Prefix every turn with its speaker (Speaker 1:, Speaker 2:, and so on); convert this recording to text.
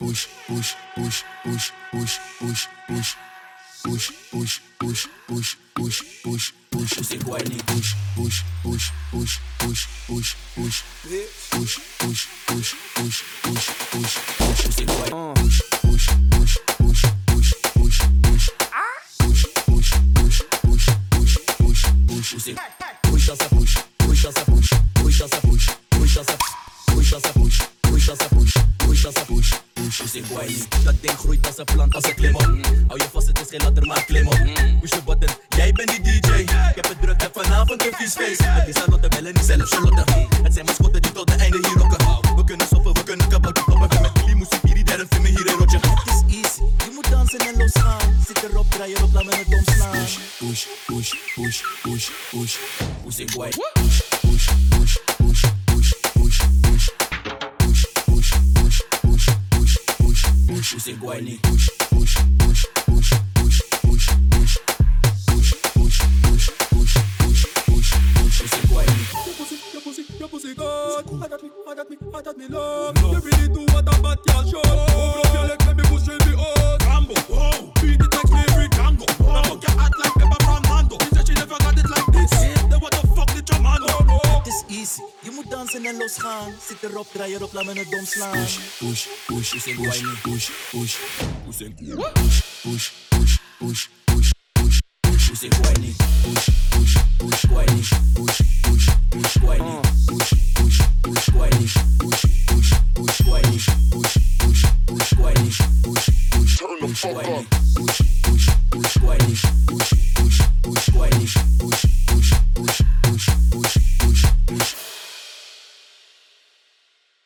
Speaker 1: push, push, push, push, push, push, push. Push, push, push, push, push, push, push. Push, push, push, push, push, push, push, push. Push, push, push, push, push, push, push. Push, push, push, push, push, push, push, push. Push, push, push, push, push, push, push. Push als een push, push als een push, push als een push, push als een push als een push, push als een push, push als een push. Push in boy, dat ding groeit als een plant, als een klim op. Hou je vast, het is geen ladder, maar klim op. Push de button, jij bent die DJ. Ik heb het druk, heb vanavond een vies feest. Het is Charlotte, bellen niet zelf Charlotte. Het zijn mascotten die tot de einde hier rocken. We kunnen stoppen, we kunnen kabouter kloppen. Ben met jullie moesten hier, die derde film hier in rotje. Het is easy, je moet dansen en losgaan. Zit erop, draai erop, laat me het omslaan. Push, push, push, push, push, push. Push in boy, push, push, push, push, push, push, push. Push, push, push, push, push, push, push. Push in boy, niet push, push, push, push, push, push, push. Push, push, push, push, push, push, push. Push in boy, niet.
Speaker 2: Your pussy God, I got me love. You really do what a bad girl should. Open up your legs, let me push you in the out. Rambo, oh, beat it like slavery, Django. Now fuck your heart like Pepper from Mando. She said she never got it like this. Then what the fuck did your man do?
Speaker 3: Het is easy, je moet dansen en losgaan. Zit erop, draai erop, laat me het omslaan.
Speaker 1: Push, push, push, push, push, push, push, push, push, push, push, push, push, push, push, push, boy, niet push, push, push, boy, niet push, push, push, boy, niet push, push, push, boy, niet push, push, push, boy, niet push, push, push, boy, niet push, push, push, boy, niet.